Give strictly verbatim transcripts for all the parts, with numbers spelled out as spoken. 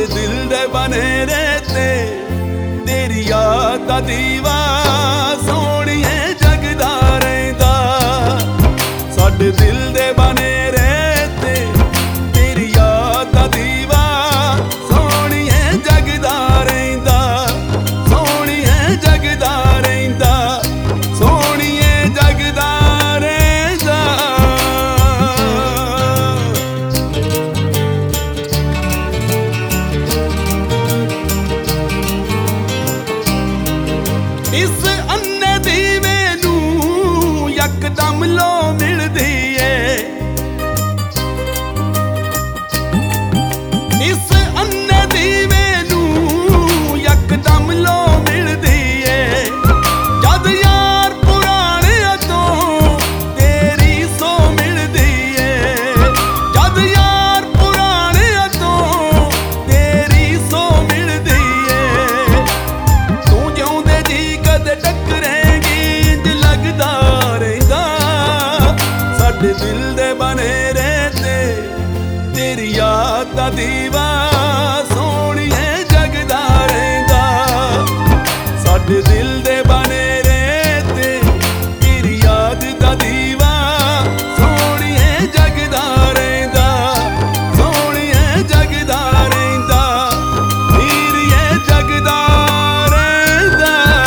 साडे दिल दे बने रहते तेरी याद दा दीवा सोहणिए जगदा रहिंदा। साडे दिल दे बने रहते तेरी याद दा दीवा सोहणिए जगदा रहिंदा, सोहणिए जगदा रहिंदा, सोहणिए जगदा रहिंदा। इस अन्ने दीवे नू यकदम लो मिलदी है, इस अन्ने दीवे नू यकदम लो मिलदी है। जद यार पुराने तो तेरी सो मिलदी है, जद यार पुराने तो तेरी सो मिलदी है। तू जिउंदे जी कदे टकरेगी इंज लगदा रहिंदा। साडे दिल दे बने रहते तेरी याद दा दीवा सोहणिए जगदा रहिंदा। साडे दिल दे बने रहते तेरी याद दा दीवा सोहणिए जगदा रहिंदा, सोहणिए जगदा रहिंदा, हीरिए जगदा रहिंदा।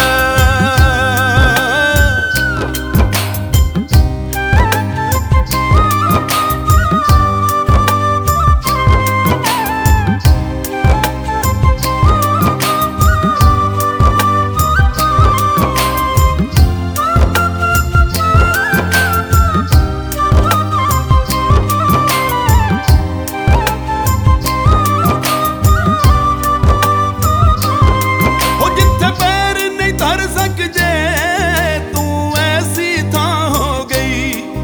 ओ जिथे पैर नहीं धर सकते तू ऐसी थां हो गई,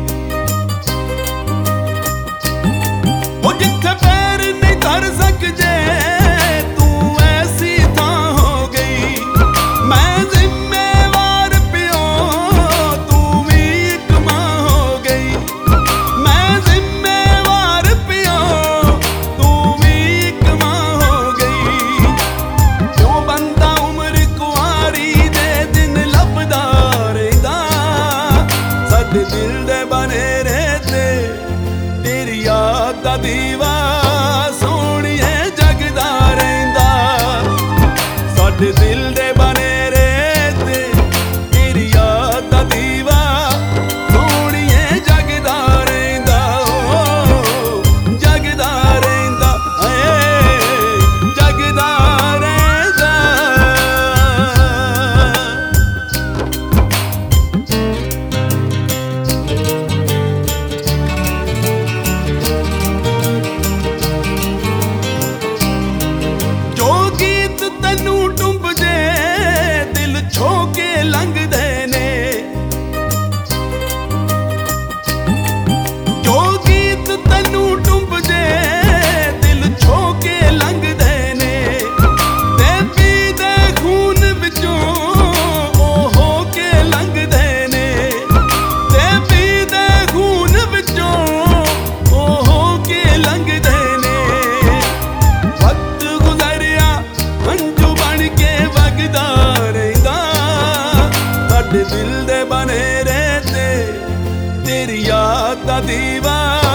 ओ जिथे पैर नहीं धर सकते तू ऐसी थां हो गई। मैं जिम्मेवार पियो तू भी एक मां हो गई, मैं जिम्मेवार पियो तू भी एक मां हो गई। क्यों बंदा उम्र कुआरी दे दिन लभदा रहिंदा। साडे दिल दे बने रहते तेरी याद दा दीवा सोहणिए जगदा रहिंदा। साडे दिल दे बने रहते तेरी याद दा दीवा सोहणिए जगदा रहिंदा, ओ जगदा रहिंदा, ऐ जगदा रहिंदा। जो गीत तैनू डुंबदे दिल छो के लंघदे ने, जो गीत तैनू डुंबदे दिल छो के लंघदे ने। ते पीदे खून विचों ओ हो के लंघदे ने, ते पीदे खून विचों ओ हो के लंघदे ने। वक्त गुजरिया हंझू बन के वगदा रहिंदा। साडे दिल दे बने रहते तेरी याद दा दीवा